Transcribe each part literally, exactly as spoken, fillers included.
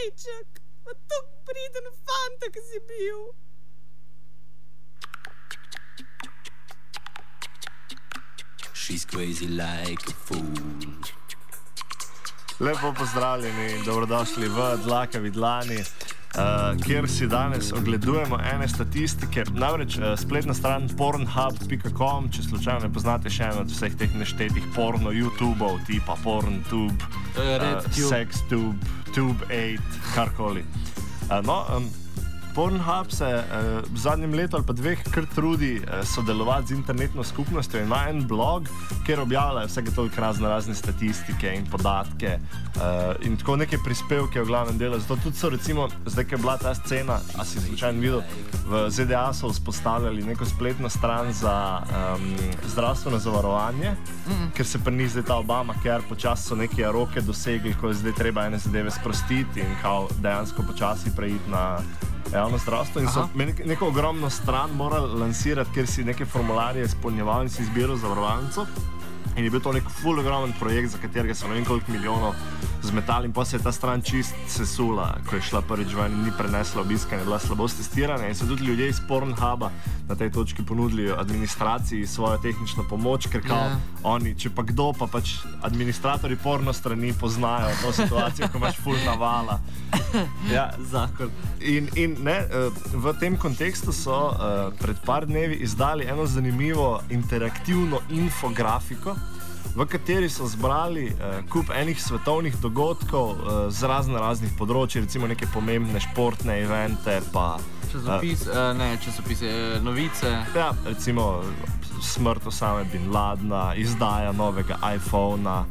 Dejček, pa tako priden fanta, ki si bil. She's crazy like a fool. Lepo pozdravljeni in dobrodošli v Dlakavi dlani, uh, kjer si danes ogledujemo ene statistike. Namreč uh, spletna stran pornhub pika com, če slučajno ne poznate še eno od vseh teh neštetih porno YouTubeov, tipa PornTube, uh, SexTube, Tube osem, karkoli. Uh, no, um, Pornhub se uh, v zadnjem letu ali pa dveh kar trudi uh, sodelovati z internetno skupnostjo in ima en blog, kjer objavljajo vsake toliko razne razne statistike in podatke uh, in tako neke prispevke v glavnem delu. Zato tudi so recimo, zdaj, ko je bila ta scena, a si slučajno videl, v Z D A so vzpostavljali neko spletno stran za um, zdravstveno zavarovanje, mm. ker se pa ni zdaj ta Obama, ker počasi so neke roke dosegli, ko je zdaj treba ene zadeve sprostiti in kao dejansko počasi preiti na javno zdravstvo in so nek neko ogromno stran morali lansirati, ker si neke formularje izpolnjeval in si izbiral zavarovalnico. In je bil to nek ful ogromen projekt, za katerega so ne vem koliko milijonov zmetali in pa se je ta stran čist sesula, ko je šla prvič ven in ni prenesla obiska in je bila slabo testirana in so tudi ljudje iz Pornhuba na tej točki ponudili administraciji svojo tehnično pomoč, ker kao yeah. oni, če pa kdo, pa pač administratorji porno strani poznajo to situacijo, ko imaš ful navala. Ja, zakon. In, in ne, v tem kontekstu so uh, pred par dnevi izdali eno zanimivo interaktivno infografiko, v kateri so zbrali uh, kup enih svetovnih dogodkov uh, z razno raznih področji, recimo neke pomembne športne evente, pa časopis, uh, uh, ne, časopise, uh, novice. Ja, recimo smrt Osame bin Ladna, izdaja novega iPhona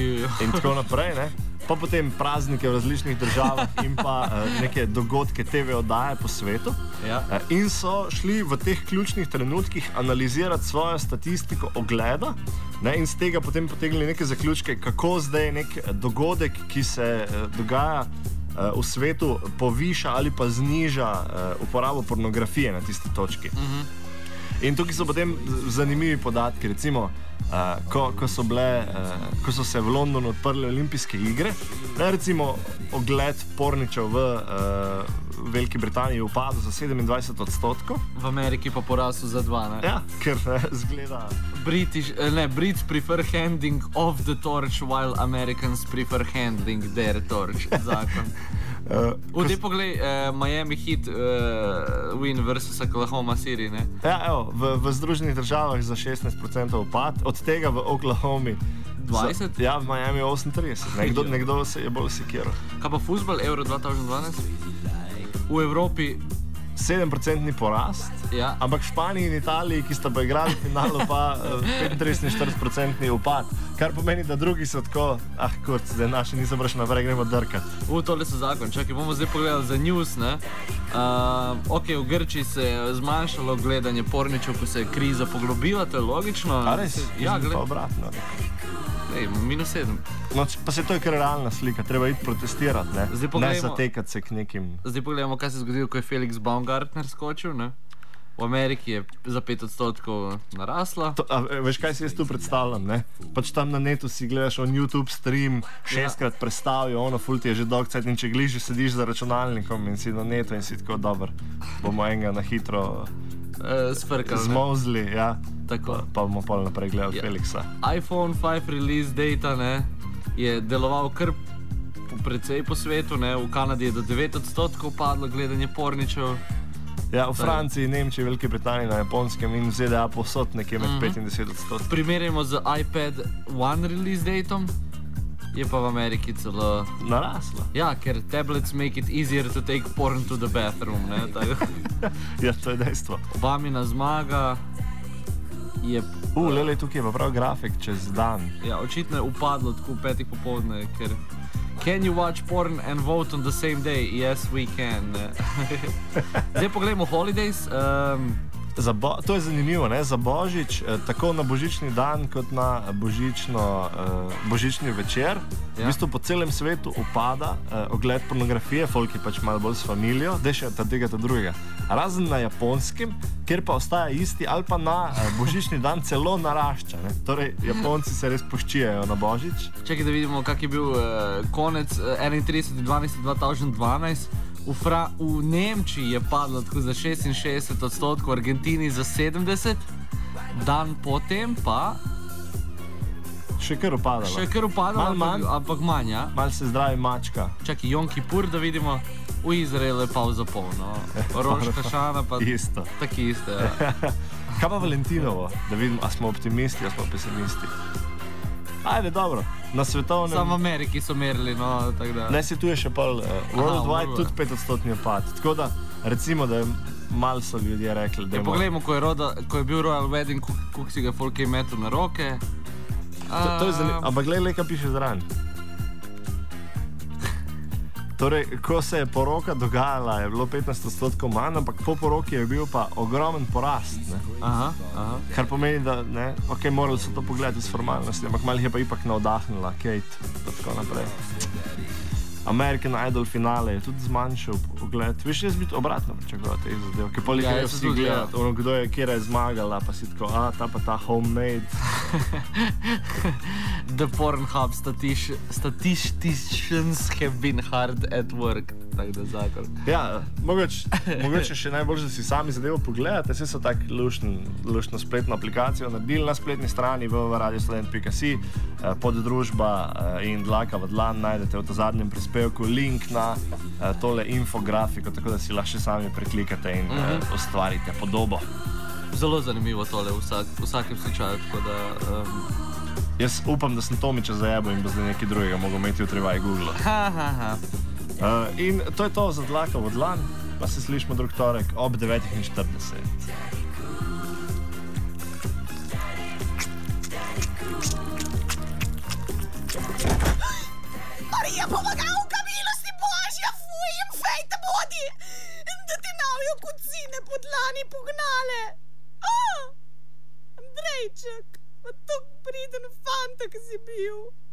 in tako naprej, ne. Pa potem praznike v različnih državah in pa uh, neke dogodke T V oddaje po svetu. Ja. Uh, in so šli v teh ključnih trenutkih analizirati svojo statistiko ogleda, ne, in z tega potem potegnili neke zaključke, kako zdaj nek dogodek, ki se uh, dogaja uh, v svetu, poviša ali pa zniža uh, uporabo pornografije na tisti točki. Uh-huh. In tukaj so potem zanimivi podatki, recimo, uh, ko, ko, so bile, uh, ko so se v Londonu odprle olimpijske igre, ne, recimo ogled porničev v uh, Veliki Britaniji upadel za sedemindvajset odstotkov. V Ameriki pa porasel za dva, ne? Ja, ker ne, zgleda... British, ne, Brits prefer handing of the torch, while Americans prefer handling their torch, zakon. Uh, v tej poglej, uh, Miami Heat uh, win versus Oklahoma City, ne? Ja, evo, v, v Združenih državah za šestnajst procentov upad, od tega v Oklahomi dvajset? Za, ja, v Miami osemintrideset. Nekdo, nekdo se je bolj sekiral. Kaj pa futbol, Euro dva tisoč dvanajst? V Evropi sedemprocentni porast, ja. Ampak v Španiji in Italiji, ki sta pa igrali v finalu, pa petintrideset do štirideset procentni upad. Kar pomeni, da drugi so tako, ah, kurc, zdaj naši niso brž naprej, gremo drkati. U, tole so zakon. Čakaj, bomo zdaj pogledali za news, ne? Uh, ok, v Grčiji se je zmanjšalo gledanje porničev, ko se je kriza poglobila, to je logično. A res? Ja, gled... pa obratno. Ej, minus sedem. No, pa se to je kar realna slika, treba iti protestirati, ne? Ne zatekati se k nekim... Zdaj pogledamo, kaj se je zgodilo, ko je Felix Baumgartner skočil, ne? V Ameriki je za pet odstotkov narasla. To, a, veš, kaj si jaz tu predstavljam, ne? Pač tam na netu si gledaš on YouTube stream, šestkrat ja. Predstavijo, ono ful ti je že dolg cajt in če gliži sediš za računalnikom in si na netu in si tako dober, bomo enega na hitro... Uh, Svrkali. Zmozli, ja. Tako. Pa, pa bomo pol naprej gledali ja. Felixa. iPhone pet release data, ne, je deloval kar precej po svetu, ne. V Kanadi je do devet odstotkov padlo gledanje porničev. Ja, v Franciji, Nemčiji, Veliki Britaniji, na Japonskem in v Z D A posod nekje med uh-huh. pet in deset odstotkov. Primerjamo z iPad one release datom, je pa v Ameriki celo naraslo. Ja, ker tablets make it easier to take porn to the bathroom, ne. Ja, to je dejstvo. Obamina zmaga je... U, uh, lele, tukaj je pa prav grafik čez dan. Ja, očitno je upadlo tako v petih popoldne, ker... Can you watch porn and vote on the same day? Yes, we can. Zdaj pogledamo holidays. Um, Za bo, to je zanimivo, ne? Za Božič, eh, tako na božični dan, kot na božično, eh, božični večer, ja. V bistvu po celem svetu upada eh, ogled pornografije, folk je pač malo bolj s familijo, da še ta tega, ta drugega. Razen na Japonskem, kjer pa ostaja isti, ali pa na eh, božični dan celo narašča. Ne? Torej, Japonci se res poščijajo na Božič. Čakaj, da vidimo, kak je bil eh, konec eh, enaintrideseti dvanajsti dva tisoč dvanajst. V, Fra v Nemčiji je padlo tako za šestinšestdeset odstotkov, v Argentini za sedemdeset, dan potem pa še kar upadalo. Še kar upadalo, manj, ampak manj, ja. Mal se zdravi mačka. Čakaj, Jom Kipur, da vidimo, v Izraelu je pauza polno. Roš Hašana pa isto. Tak isto, ja. Kaj pa Valentinovo, da vidimo, a smo optimisti, a smo pesimisti. Ajde, dobro, na svetovnem... Samo v Ameriki so merili, no, tako da... Ne, si tu je še pol uh, worldwide, Aha, tudi pet odstotni opad. Tako da, recimo, da je malo so ljudje rekli, da je... Ja, poglejmo, ko je, roda, ko je bil Royal Wedding, koliko si ga folk je metal na roke. To, to je zanimivo, ampak glej, le, kaj piše zraven. Torej, ko se je poroka dogajala, je bilo petnajst odstotkov manj, ampak po poroki je bil pa ogromen porast. Ne? Aha, aha. Kar pomeni, da ne, ok, morali so to pogledati z formalnosti, ampak malo je pa ipak navdahnila Kate, tako naprej. American Idol finale je tudi zmanjšal pogled. Viš, jaz bi to obratno pričakoval teh zadev, ki polih ja, je vsi gledati, ono, kdo je, kjera je zmagala, pa si tako, a, ta pa ta homemade. The Pornhub statiš, statisticians have been hard at work. Tak da zakon. Ja, mogoče, mogoče še najbolj, da si sami zadevo pogledate, vse so tak lušn, lušno spletno aplikacijo naredili na spletni strani w w w pika radio student pika si, poddružba in dlaka v dlan najdete v zadnjem prispevku link na tole infografiko, tako da si lahko še sami preklikate in uh-huh. ustvarite podobo. Zelo zanimivo tole v vsak, vsakem slučaju, tako da... Um... Jaz upam, da sem Tomiča zajebil in bo zdaj nekaj drugega mogel imeti v trevaj Google. Ha, ha, ha. Uh, in to je to za dlaka v dlan, pa se slišimo drug torek ob devetih in štirideset. Marija, pomagavka, milosti Božja, fuj, jim fejta bodi, da ti navijo kucine po dlani pognale. Oh, Andrejček, pa tok priden fanta, ki si bil.